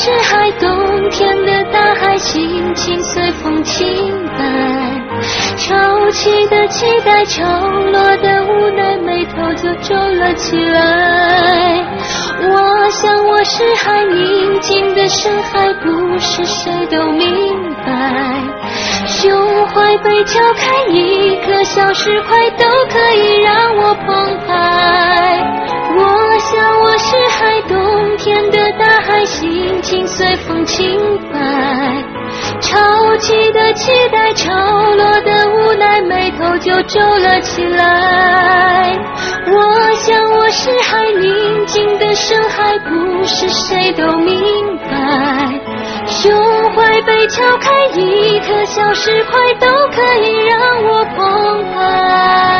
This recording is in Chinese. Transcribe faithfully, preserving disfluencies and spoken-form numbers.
是海，冬天的大海，心情随风轻摆，潮起的期待，潮落的无奈，眉头就皱了起来。我想我是海，宁静的深海，不是谁都明白，胸怀被敲开，一颗小石块都可以让我澎湃。我想我是海，冬天的大海，心情随风轻摆，潮起的期待，潮落的无奈，眉头就皱了起来。我想我是海，宁静的深海，不是谁都明白，胸怀被敲开，一颗小石块都可以让我澎湃。